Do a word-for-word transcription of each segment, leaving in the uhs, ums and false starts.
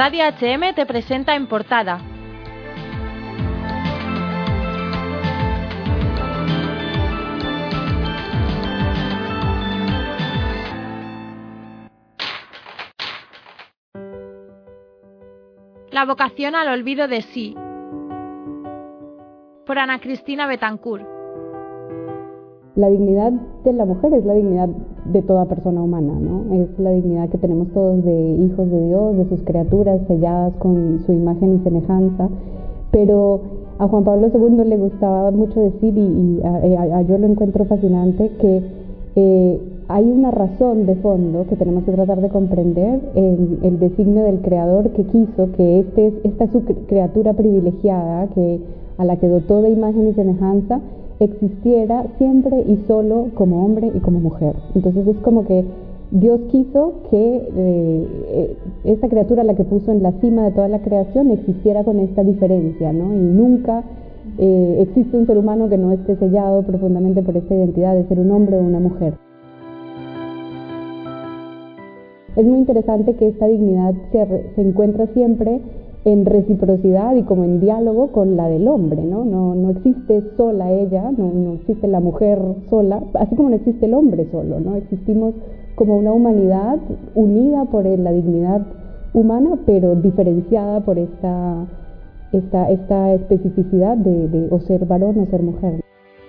Radio H M te presenta En Portada. La vocación al olvido de sí, por Ana Cristina Betancourt. La dignidad de la mujer es la dignidad de toda persona humana, ¿no? Es la dignidad que tenemos todos de hijos de Dios, de sus criaturas selladas con su imagen y semejanza. Pero a Juan Pablo segundo le gustaba mucho decir, y, y a, a, a yo lo encuentro fascinante, que eh, hay una razón de fondo que tenemos que tratar de comprender en el designio del Creador, que quiso que este, esta su criatura privilegiada, que a la que dotó de imagen y semejanza, existiera siempre y solo como hombre y como mujer. Entonces es como que Dios quiso que eh, esta criatura, la que puso en la cima de toda la creación, existiera con esta diferencia, ¿no? Y nunca eh, existe un ser humano que no esté sellado profundamente por esta identidad de ser un hombre o una mujer. Es muy interesante que esta dignidad se, se encuentra siempre en reciprocidad y como en diálogo con la del hombre, ¿no? No, no existe sola ella, no, no existe la mujer sola, así como no existe el hombre solo, ¿no? Existimos como una humanidad unida por la dignidad humana, pero diferenciada por esta, esta, esta especificidad de, de o ser varón o ser mujer.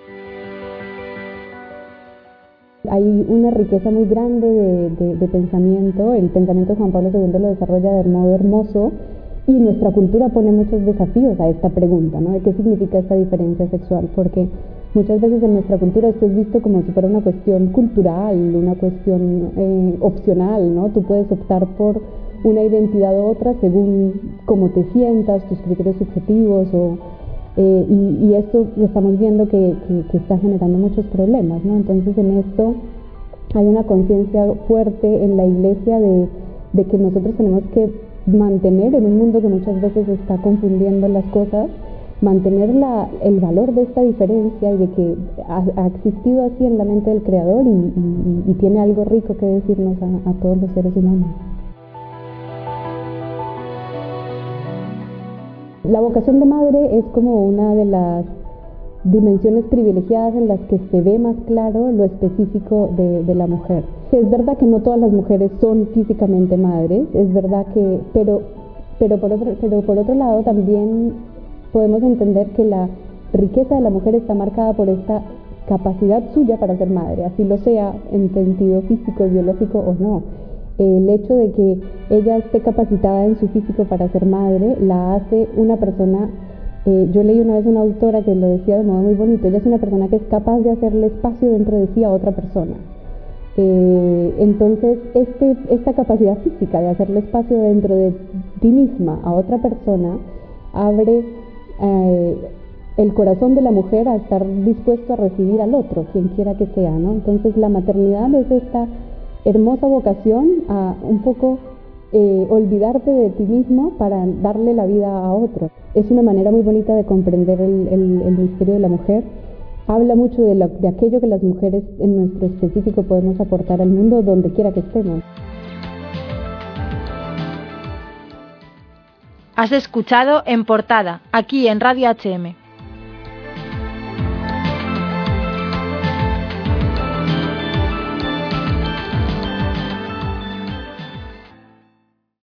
Hay una riqueza muy grande de, de, de pensamiento. El pensamiento de Juan Pablo segundo lo desarrolla de modo hermoso, y nuestra cultura pone muchos desafíos a esta pregunta, ¿no? ¿De qué significa esta diferencia sexual? Porque muchas veces en nuestra cultura esto es visto como si fuera una cuestión cultural, una cuestión eh, opcional, ¿no? Tú puedes optar por una identidad u otra según cómo te sientas, tus criterios subjetivos, o, eh, y, y esto estamos viendo que, que, que está generando muchos problemas, ¿no? Entonces en esto hay una conciencia fuerte en la Iglesia de, de que nosotros tenemos que mantener, en un mundo que muchas veces está confundiendo las cosas, mantener la, el valor de esta diferencia y de que ha, ha existido así en la mente del Creador y, y, y tiene algo rico que decirnos a, a todos los seres humanos. La vocación de madre es como una de las dimensiones privilegiadas en las que se ve más claro lo específico de, de la mujer. Es verdad que no todas las mujeres son físicamente madres, es verdad que, pero, pero, por otro, pero por otro lado también podemos entender que la riqueza de la mujer está marcada por esta capacidad suya para ser madre, así lo sea en sentido físico, biológico o no. El hecho de que ella esté capacitada en su físico para ser madre la hace una persona. Eh, yo leí una vez una autora que lo decía de modo muy bonito: ella es una persona que es capaz de hacerle espacio dentro de sí a otra persona. Eh, entonces, este, esta capacidad física de hacerle espacio dentro de ti misma a otra persona abre eh, el corazón de la mujer a estar dispuesto a recibir al otro, quien quiera que sea, ¿no? Entonces, la maternidad es esta hermosa vocación a un poco Eh, olvidarte de ti mismo para darle la vida a otro. Es una manera muy bonita de comprender el, el, el misterio de la mujer. Habla mucho de, la, de aquello que las mujeres en nuestro específico podemos aportar al mundo donde quiera que estemos. Has escuchado En Portada, aquí en Radio H M.